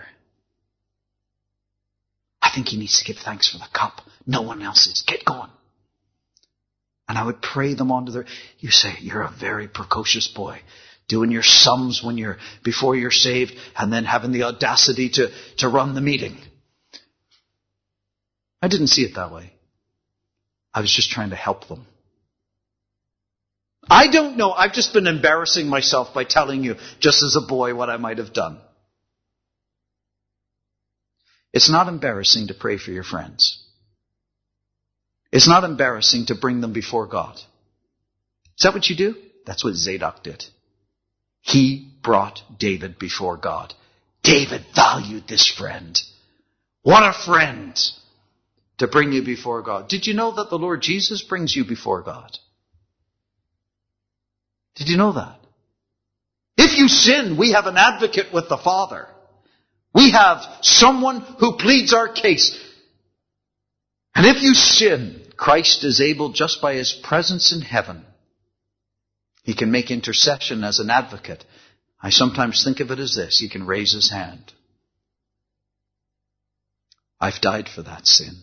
I think he needs to give thanks for the cup. No one else is. Get going. And I would pray them onto their... You say, you're a very precocious boy. Doing your sums when you're before you're saved, and then having the audacity to, to run the meeting. I didn't see it that way. I was just trying to help them. I don't know. I've just been embarrassing myself by telling you, just as a boy, what I might have done. It's not embarrassing to pray for your friends. It's not embarrassing to bring them before God. Is that what you do? That's what Zadok did. He brought David before God. David valued this friend. What a friend to bring you before God. Did you know that the Lord Jesus brings you before God? Did you know that? If you sin, we have an advocate with the Father. We have someone who pleads our case. And if you sin, Christ is able, just by his presence in heaven, he can make intercession as an advocate. I sometimes think of it as this. He can raise his hand. I've died for that sin.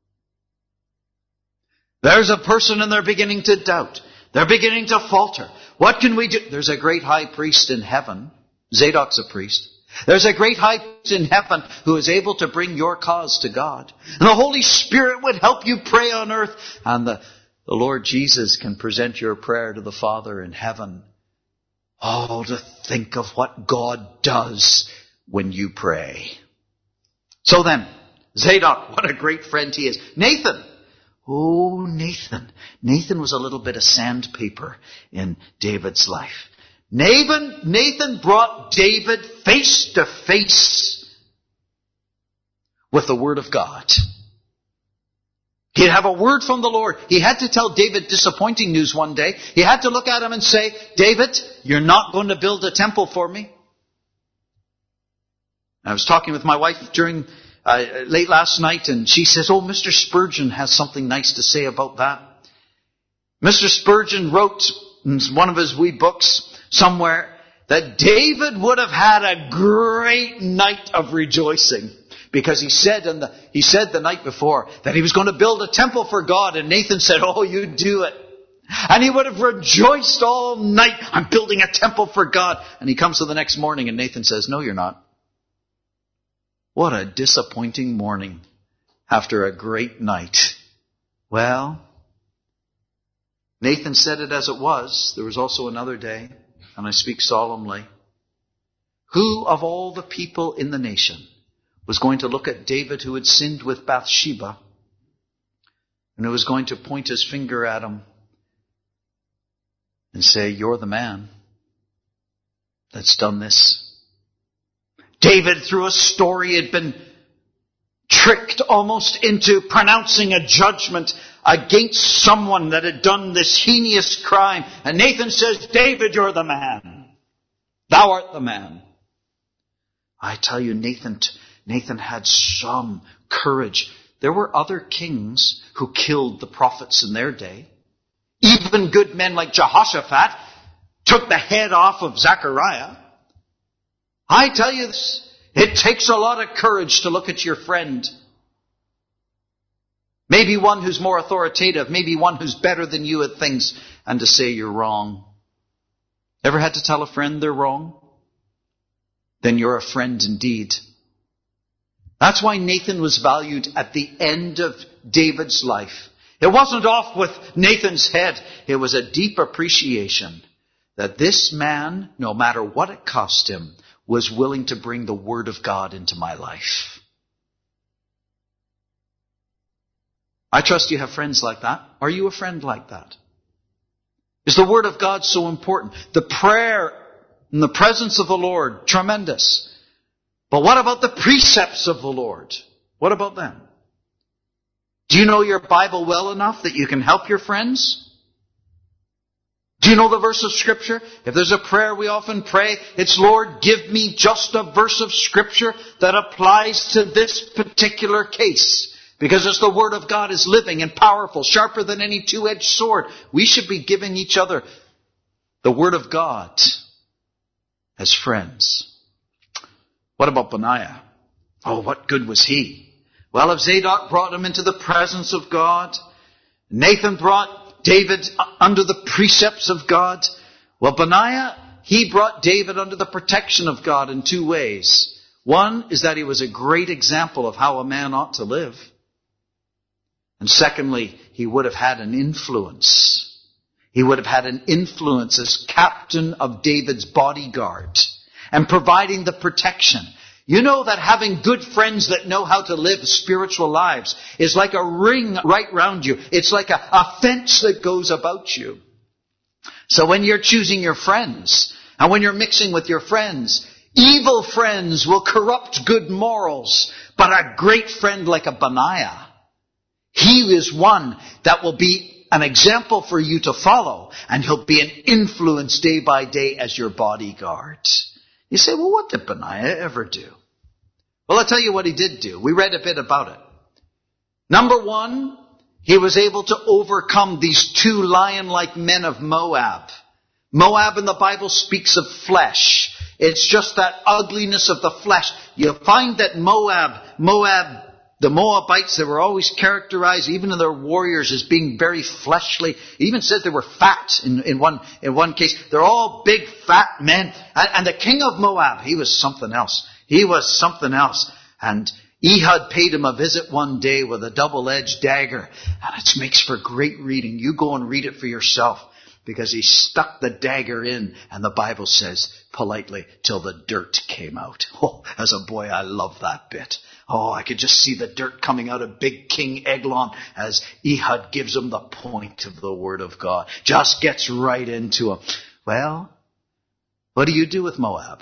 There's a person and they're beginning to doubt. They're beginning to falter. What can we do? There's a great high priest in heaven. Zadok's a priest. There's a great high priest in heaven who is able to bring your cause to God. And the Holy Spirit would help you pray on earth. And the, the Lord Jesus can present your prayer to the Father in heaven. Oh, to think of what God does when you pray. So then, Zadok, what a great friend he is. Nathan. Oh, Nathan. Nathan was a little bit of sandpaper in David's life. Nathan, Nathan brought David face to face with the Word of God. He'd have a word from the Lord. He had to tell David disappointing news one day. He had to look at him and say, David, you're not going to build a temple for me. I was talking with my wife during uh, late last night, and she says, oh, Mister Spurgeon has something nice to say about that. Mister Spurgeon wrote in one of his wee books somewhere that David would have had a great night of rejoicing. Because he said in the, he said the night before that he was going to build a temple for God. And Nathan said, oh, you do it. And he would have rejoiced all night. I'm building a temple for God. And he comes to the next morning and Nathan says, no, you're not. What a disappointing morning after a great night. Well, Nathan said it as it was. There was also another day, and I speak solemnly. Who of all the people in the nation was going to look at David, who had sinned with Bathsheba, and who was going to point his finger at him and say, you're the man that's done this. David, through a story, had been tricked almost into pronouncing a judgment against someone that had done this heinous crime. And Nathan says, David, you're the man. Thou art the man. I tell you, Nathan, Nathan had some courage. There were other kings who killed the prophets in their day. Even good men like Jehoshaphat took the head off of Zechariah. I tell you this, it takes a lot of courage to look at your friend. Maybe one who's more authoritative, maybe one who's better than you at things, and to say you're wrong. Ever had to tell a friend they're wrong? Then you're a friend indeed. That's why Nathan was valued at the end of David's life. It wasn't off with Nathan's head. It was a deep appreciation that this man, no matter what it cost him, was willing to bring the Word of God into my life. I trust you have friends like that. Are you a friend like that? Is the Word of God so important? The prayer in the presence of the Lord, tremendous. But what about the precepts of the Lord? What about them? Do you know your Bible well enough that you can help your friends? Do you know the verse of Scripture? If there's a prayer we often pray, it's, Lord, give me just a verse of Scripture that applies to this particular case. Because as the Word of God is living and powerful, sharper than any two-edged sword, we should be giving each other the Word of God as friends. What about Benaiah? Oh, what good was he? Well, if Zadok brought him into the presence of God, Nathan brought David under the precepts of God. Well, Benaiah, he brought David under the protection of God in two ways. One is that he was a great example of how a man ought to live. And secondly, he would have had an influence. He would have had an influence as captain of David's bodyguard and providing the protection. You know that having good friends that know how to live spiritual lives is like a ring right round you. It's like a, a fence that goes about you. So when you're choosing your friends and when you're mixing with your friends, Evil friends will corrupt good morals, but a great friend like a Benaiah, he is one that will be an example for you to follow, and he'll be an influence day by day as your bodyguard. You say, well, what did Benaiah ever do? Well, I'll tell you what he did do. We read a bit about it. Number one, he was able to overcome these two lion-like men of Moab. Moab in the Bible speaks of flesh. It's just that ugliness of the flesh. You'll find that Moab, Moab, the Moabites, they were always characterized, even in their warriors, as being very fleshly. It even said they were fat in, in one in one case. They're all big, fat men. And, and the king of Moab, he was something else. He was something else. And Ehud paid him a visit one day with a double-edged dagger. And it makes for great reading. You go and read it for yourself. Because he stuck the dagger in, and the Bible says, politely, till the dirt came out. Oh, as a boy, I love that bit. Oh, I could just see the dirt coming out of big King Eglon as Ehud gives him the point of the Word of God. Just gets right into him. Well, what do you do with Moab?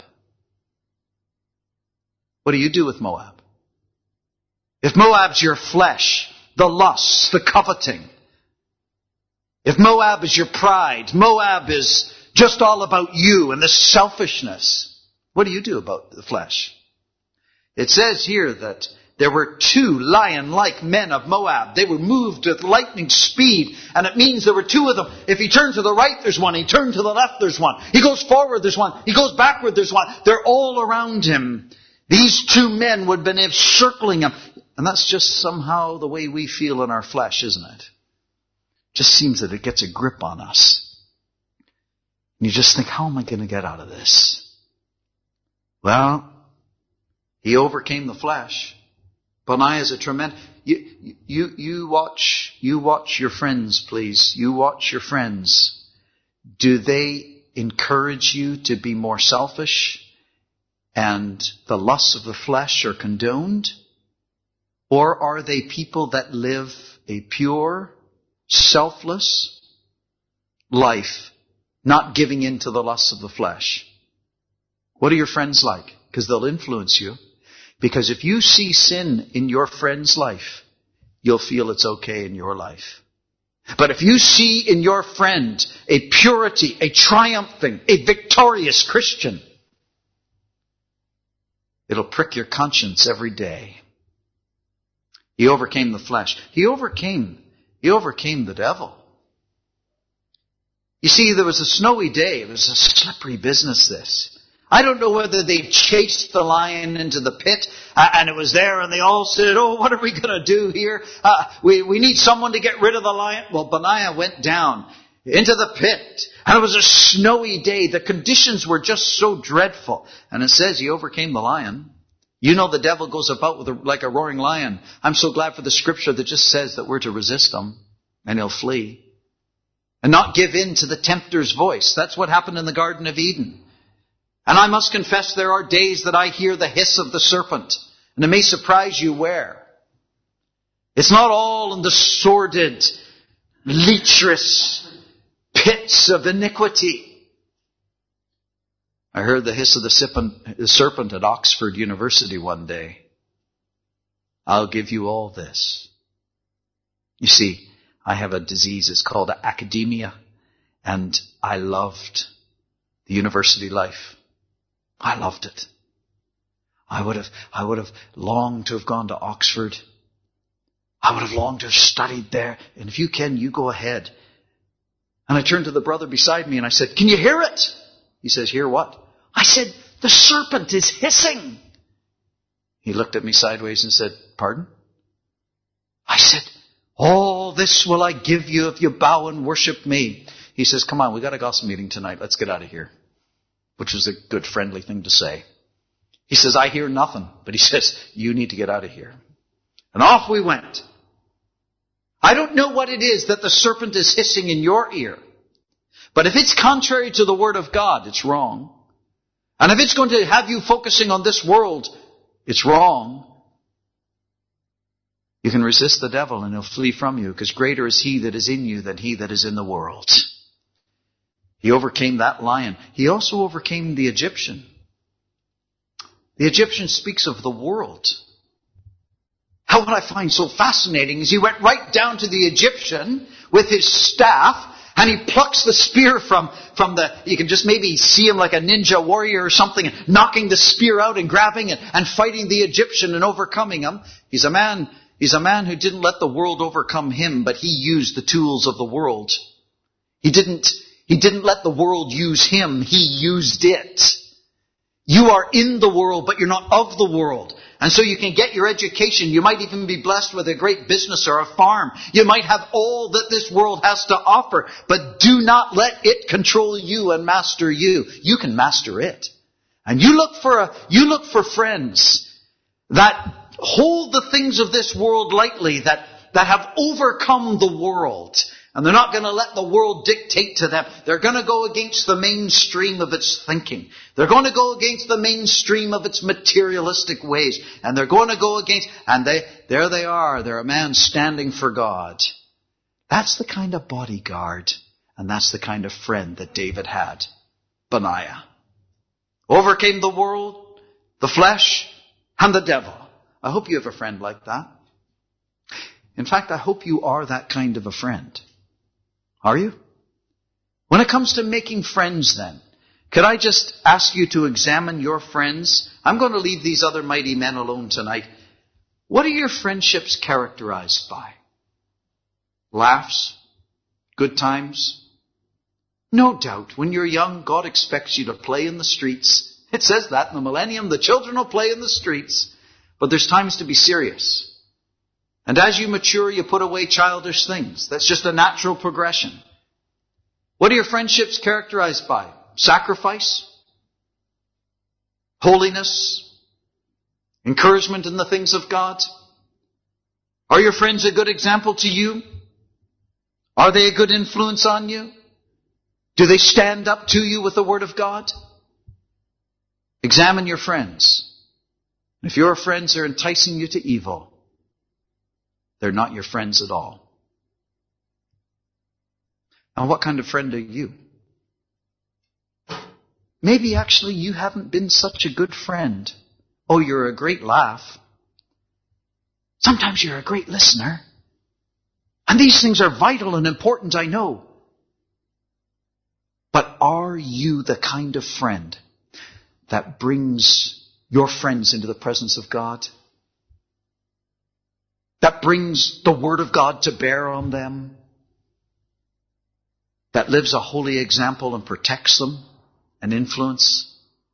What do you do with Moab? If Moab's your flesh, the lusts, the coveting, if Moab is your pride, Moab is just all about you and the selfishness, what do you do about the flesh? It says here that there were two lion-like men of Moab. They were moved with lightning speed, and it means there were two of them. If he turned to the right, there's one. He turned to the left, there's one. He goes forward, there's one. He goes backward, there's one. They're all around him. These two men would have been circling him. And that's just somehow the way we feel in our flesh, isn't it? Just seems that it gets a grip on us. And you just think, how am I going to get out of this? Well, he overcame the flesh. Benaiah is a tremendous... You, you, you watch, you watch your friends, please. You watch your friends. Do they encourage you to be more selfish and the lusts of the flesh are condoned? Or are they people that live a pure, selfless life, not giving in to the lusts of the flesh? What are your friends like? Because they'll influence you. Because if you see sin in your friend's life, you'll feel it's okay in your life. But if you see in your friend a purity, a triumphing, a victorious Christian, it'll prick your conscience every day. He overcame the flesh. He overcame, he overcame the devil. You see, there was a snowy day. It was a slippery business, this. I don't know whether they chased the lion into the pit uh, and it was there and they all said, oh, what are we going to do here? Uh, we, we need someone to get rid of the lion. Well, Benaiah went down into the pit and it was a snowy day. The conditions were just so dreadful. And it says he overcame the lion. You know the devil goes about with a, like a roaring lion. I'm so glad for the scripture that just says that we're to resist him and he'll flee. And not give in to the tempter's voice. That's what happened in the Garden of Eden. And I must confess there are days that I hear the hiss of the serpent. And it may surprise you where. It's not all in the sordid, lecherous pits of iniquity. I heard the hiss of the serpent at Oxford University one day. I'll give you all this. You see, I have a disease. It's called academia. And I loved the university life. I loved it. I would have, I would have longed to have gone to Oxford. I would have longed to have studied there. And if you can, you go ahead. And I turned to the brother beside me and I said, can you hear it? He says, hear what? I said, the serpent is hissing. He looked at me sideways and said, pardon? I said, all this will I give you if you bow and worship me. He says, come on, we got a gospel meeting tonight. Let's get out of here. Which was a good friendly thing to say. He says, I hear nothing. But he says, you need to get out of here. And off we went. I don't know what it is that the serpent is hissing in your ear. But if it's contrary to the Word of God, it's wrong. And if it's going to have you focusing on this world, it's wrong. You can resist the devil and he'll flee from you, because greater is he that is in you than he that is in the world. He overcame that lion. He also overcame the Egyptian. The Egyptian speaks of the world. How what I find so fascinating is he went right down to the Egyptian with his staff, and he plucks the spear from, from the, you can just maybe see him like a ninja warrior or something, knocking the spear out and grabbing it and fighting the Egyptian and overcoming him. He's a man, he's a man who didn't let the world overcome him, but he used the tools of the world. He didn't, he didn't let the world use him, he used it. You are in the world, but you're not of the world. And so you can get your education. You might even be blessed with a great business or a farm. You might have all that this world has to offer. But do not let it control you and master you. You can master it. And you look for a, you look for friends that hold the things of this world lightly, that, that have overcome the world. And they're not going to let the world dictate to them. They're going to go against the mainstream of its thinking. They're going to go against the mainstream of its materialistic ways. And they're going to go against, and they, there they are. They're a man standing for God. That's the kind of bodyguard. And that's the kind of friend that David had. Benaiah. Overcame the world, the flesh, and the devil. I hope you have a friend like that. In fact, I hope you are that kind of a friend. Are you? When it comes to making friends then, could I just ask you to examine your friends? I'm going to leave these other mighty men alone tonight. What are your friendships characterized by? Laughs? Good times? No doubt, when you're young, God expects you to play in the streets. It says that in the millennium, the children will play in the streets. But there's times to be serious. And as you mature, you put away childish things. That's just a natural progression. What are your friendships characterized by? Sacrifice? Holiness? Encouragement in the things of God? Are your friends a good example to you? Are they a good influence on you? Do they stand up to you with the Word of God? Examine your friends. If your friends are enticing you to evil, they're not your friends at all. Now, what kind of friend are you? Maybe actually you haven't been such a good friend. Oh, you're a great laugh. Sometimes you're a great listener. And these things are vital and important, I know. But are you the kind of friend that brings your friends into the presence of God? That brings the Word of God to bear on them? That lives a holy example and protects them and influence?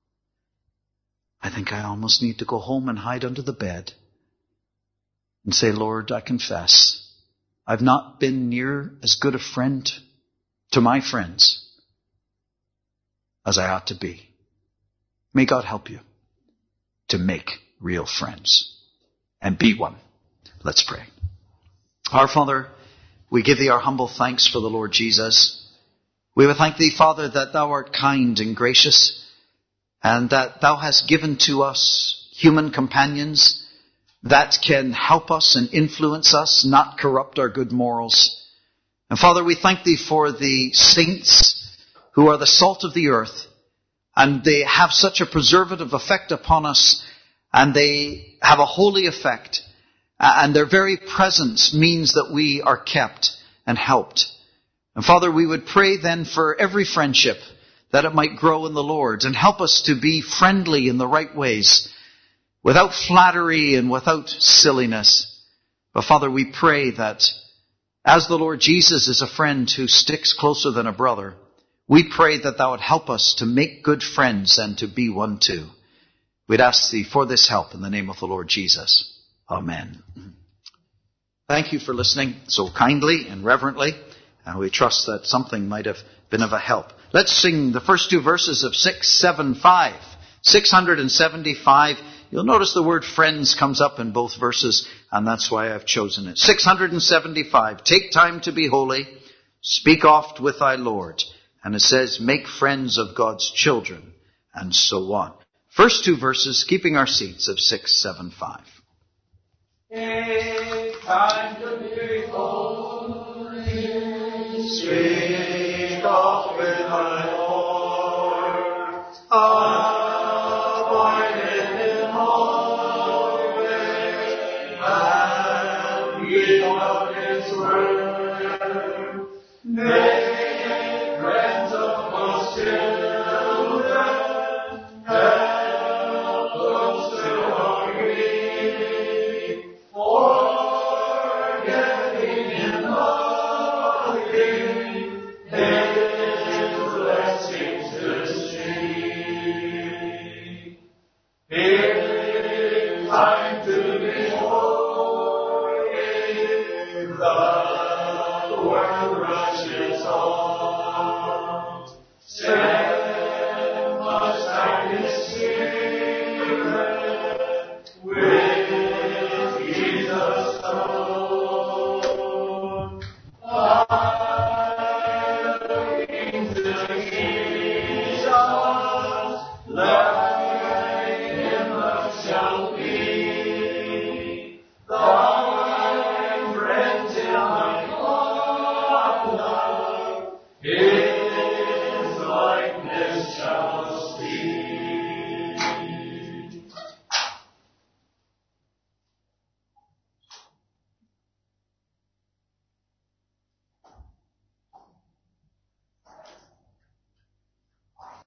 I think I almost need to go home and hide under the bed and say, Lord, I confess, I've not been near as good a friend to my friends as I ought to be. May God help you to make real friends and be one. Let's pray. Our Father, we give Thee our humble thanks for the Lord Jesus. We will thank Thee, Father, that Thou art kind and gracious, and that Thou hast given to us human companions that can help us and influence us, not corrupt our good morals. And Father, we thank Thee for the saints who are the salt of the earth, and they have such a preservative effect upon us, and they have a holy effect. And their very presence means that we are kept and helped. And Father, we would pray then for every friendship that it might grow in the Lord, and help us to be friendly in the right ways, without flattery and without silliness. But Father, we pray that as the Lord Jesus is a friend who sticks closer than a brother, we pray that Thou would help us to make good friends and to be one too. We'd ask Thee for this help in the name of the Lord Jesus. Amen. Thank you for listening so kindly and reverently, and we trust that something might have been of a help. Let's sing the first two verses of six seventy-five. six seventy-five. You'll notice the word friends comes up in both verses, and that's why I've chosen it. six seventy-five. Take time to be holy. Speak oft with thy Lord. And it says, make friends of God's children, and so on. First two verses, keeping our seats, of six seventy-five. Take time to be holy. Speak